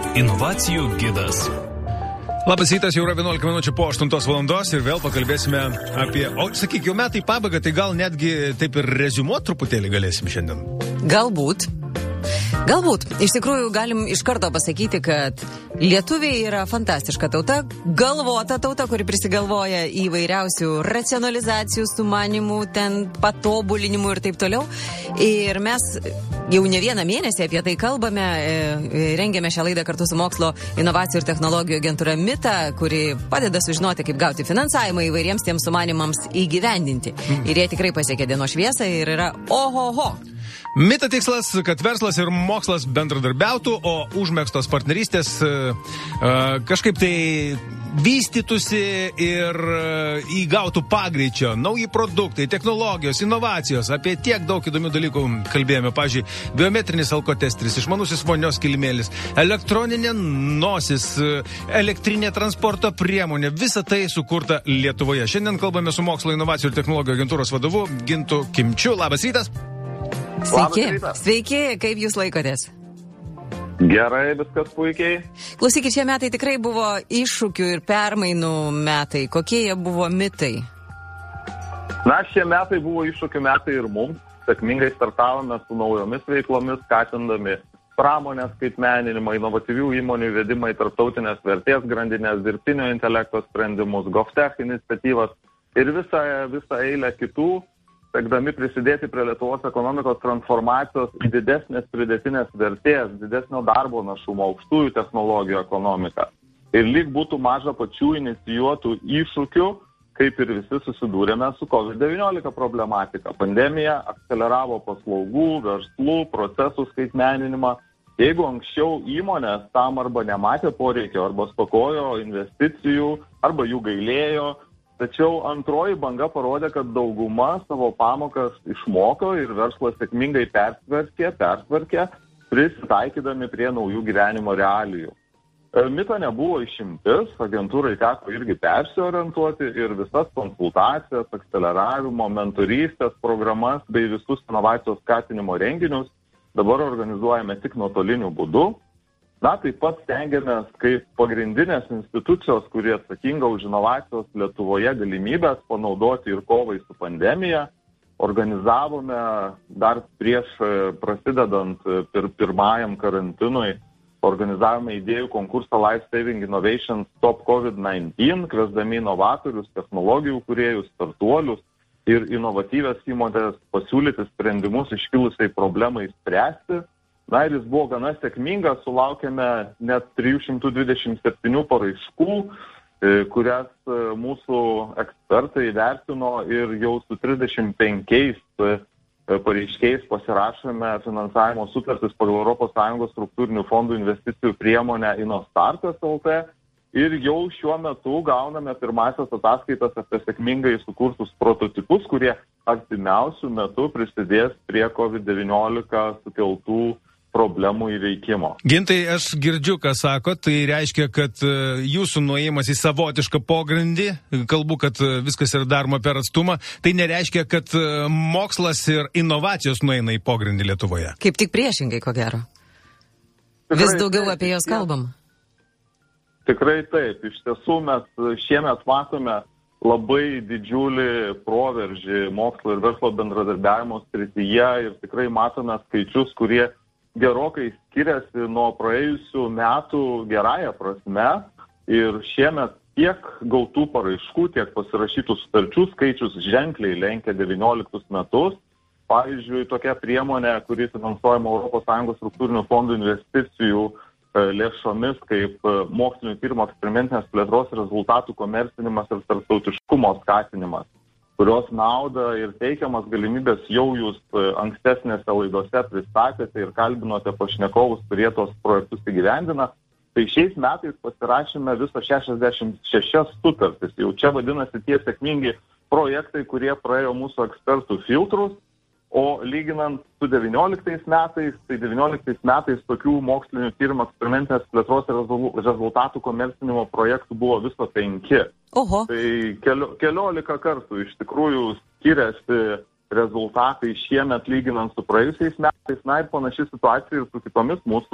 Inovacijų gidas. Labas rytas, jau yra 11 minučių po 8 valandos ir vėl pakalbėsime apie... O, sakyk, jau metai pabaiga, tai gal netgi taip ir reziumuot truputėlį galėsim šiandien. Galbūt. Iš tikrųjų, galim iš karto pasakyti, kad lietuviai yra fantastiška tauta, galvota tauta, kuri prisigalvoja įvairiausių racionalizacijų, sumanimų, ten patobulinimų ir taip toliau. Ir mes jau ne vieną mėnesį apie tai kalbame, rengėme šią laidą kartu su Mokslo, inovacijų ir technologijų agentūra MITA, kuri padeda sužinoti, kaip gauti finansavimą įvairiems tiems sumanimams įgyvendinti. Ir jie tikrai pasiekė dienos šviesą ir yra ohoho. MITA tikslas, kad verslas ir mokslas bendradarbiautų, o užmegztos partnerystės kažkaip tai vystytųsi ir įgautų pagreičio. Nauji produktai, technologijos, inovacijos, apie tiek daug įdomių dalykų kalbėjome. Pavyzdžiui, biometrinis alkotesteris, išmanusis vonios kilimėlis, elektroninė nosis, elektrinė transporto priemonė, visa tai sukurta Lietuvoje. Šiandien kalbame su Mokslo, inovacijų ir technologijų agentūros vadovu Gintu Kimčiu. Labas rytas. Sveiki, kaip jūs laikotės? Gerai, viskas puikiai. Klausykit, šie metai tikrai buvo iššūkių ir permainų metai. Kokie jie buvo mitai? Na, šie metai buvo iššūkių metai ir mums. Sėkmingai startavome su naujomis veiklomis, skatindami pramonės skaitmeninimą, inovatyvių įmonių įvedimą į tarptautinės vertės grandinės, dirbtinio intelekto sprendimus, GovTech iniciatyvas ir visą eilę kitų, siekdami prisidėti prie Lietuvos ekonomikos transformacijos į didesnės pridėtinės vertės, didesnio darbo našumo, aukštųjų technologijų ekonomiką. Ir lyg būtų maža pačių inicijuotų iššūkių, kaip ir visi susidūrėme su COVID-19 problematika. Pandemija akceleravo paslaugų, verslų, procesų skaitmeninimą. Jeigu anksčiau įmonės tam arba nematė poreikio, arba stokojo investicijų, arba jų gailėjo, tačiau antroji banga parodė, kad dauguma savo pamokas išmoko ir verslas sėkmingai persvarkė, prisitaikydami prie naujų gyvenimo realijų. MITA nebuvo išimtis, agentūrai teko irgi persiorientuoti ir visas konsultacijas, akceleravimo, mentorystės programas bei visus inovacijos skatinimo renginius dabar organizuojame tik nuotoliniu būdu. Na, taip pat stengiamės, kaip pagrindinės institucijos, kurie atsakinga už inovacijos Lietuvoje galimybės panaudoti ir kovai su pandemija. Organizavome dar prieš prasidedant pirmajam karantinui, organizavome idėjų konkursą Life Saving Innovations Stop COVID-19, kviesdami inovatorius, technologijų kūrėjus, startuolius ir inovatyvias įmonės pasiūlyti sprendimus iškilusiai problemai spręsti. Na ir jis buvo gana sėkmingas, sulaukėme net 327 paraiškų, kurias mūsų ekspertai įvertino ir jau su 35 pareiškėjais pasirašėme finansavimo sutartis pagal ES struktūrinių fondų investicijų priemonę InnoStartas LT ir jau šiuo metu gauname pirmasias ataskaitas apie sėkmingai sukurtus prototipus, kurie artimiausių metų prisidės prie COVID-19 sukeltų problemų įveikimo. Gintai, aš girdžiu, ką sako, tai reiškia, kad jūsų nuėjimas į savotišką pogrindį, kalbu, kad viskas yra daroma per atstumą, tai nereiškia, kad mokslas ir inovacijos nueina į pogrindį Lietuvoje. Kaip tik priešingai, ko gero. Vis daugiau apie jos kalbam. Tikrai taip. Iš tiesų mes šiemet matome labai didžiulį proveržį mokslo ir verslo bendradarbiavimo srityje ir tikrai matome skaičius, kurie gerokai skiriasi nuo praėjusių metų gerąją prasme ir šiemet tiek gautų paraiškų, tiek pasirašytų sutarčių skaičius ženkliai lenkia 19 metus. Pavyzdžiui, tokia priemonė, kuri finansuojama ES struktūrinių fondų investicijų lėšomis kaip mokslinio tyrimo eksperimentinės plėtros rezultatų komercinimas ir tarptautiškumo skatinimas, kurios naudą ir teikiamas galimybės jau jūs ankstesnėse laidose pristatėte ir kalbinote pašnekovus, kurie tos projektus įgyvendina. Tai šiais metais pasirašėme viso 66 sutartis. Jau čia vadinasi tie sėkmingi projektai, kurie praėjo mūsų ekspertų filtrus, o lyginant su 19 metais, tai 19 metais tokių mokslinių tyrimų eksperimentinės plėtros rezultatų komercinimo projektų buvo viso 5. Oho. Tai 14 kartų iš tikrųjų skiriasi rezultatai šiemet lyginant su praėjusiais metais. Na ir panaši situacija ir su kitomis mūsų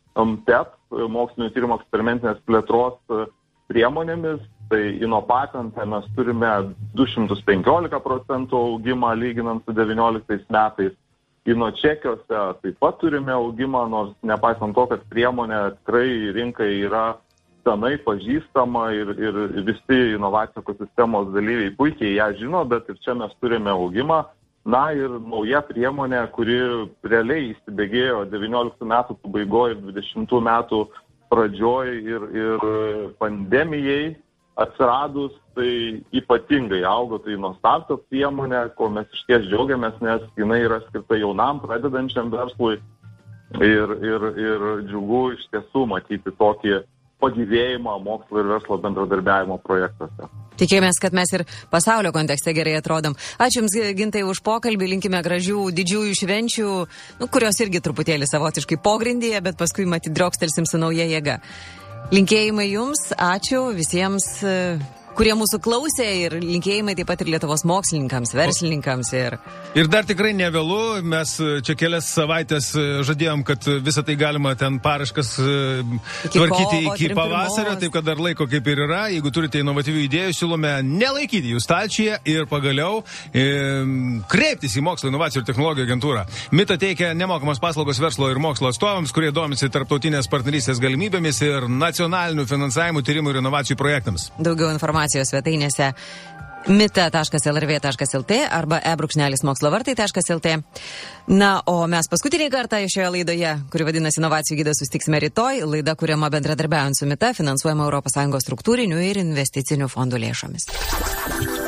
PEP, mokslinio tyrimo eksperimentinės plėtros priemonėmis. Tai Inopatente mes turime 215% augimą lyginant su 19 metais. Inočekiuose taip pat turime augimą, nors nepaisant to, kad priemonė tikrai rinkai yra senai pažįstama ir visi inovacijų ekosistemos dalyviai puikiai ją žino, bet ir čia mes turime augimą. Na ir nauja priemonė, kuri realiai įsibėgėjo 19 metų pabaigoje ir 20 metų pradžioj ir pandemijai atsiradus, tai ypatingai augo, tai startup priemonė, ko mes išties džiaugiamės, nes jinai yra skirta jaunam, pradedančiam verslui ir džiugu iš tiesų matyti tokį pagyvėjimą mokslo ir verslo bendradarbiavimo projektuose. Tikėjomės, kad mes ir pasaulio kontekste gerai atrodom. Ačiū Jums, Gintai, už pokalbį, linkime gražių didžiųjų švenčių, kurios irgi truputėlį savotiškai pogrindyje, bet paskui matyt driokstelsim su nauja jėga. Linkėjimai Jums, ačiū visiems, kurie mūsų klausė ir linkėjimai taip pat ir Lietuvos mokslininkams, verslininkams. Ir dar tikrai nevėlu, mes čia kelias savaitės žadėjom, kad visą tai galima ten paraškas tvarkyti iki pavasario, taip kad dar laiko kaip ir yra. Jeigu turite inovatyvių idėjų, siūlome nelaikyti jų stalčiuje ir pagaliau kreiptis į mokslo, inovacijų ir technologijų agentūrą. MITA teikia nemokamas paslaugos verslo ir mokslo atstovams, kurie domisi tarptautinės partnerystės galimybėmis ir nacionalinių finansavimų tyrimų ir inovacijų projektams. Daugiau informacijos svetainėse mita.lrv.lt arba e-mokslovartai.lt. Na, o mes paskutinį kartą šioje laidoje, kuri vadinasi Inovacijų gidas, susitiksime rytoj. Laida kuriama bendradarbiaujant su MITA, finansuojama ES struktūrinių ir investicinių fondų lėšomis.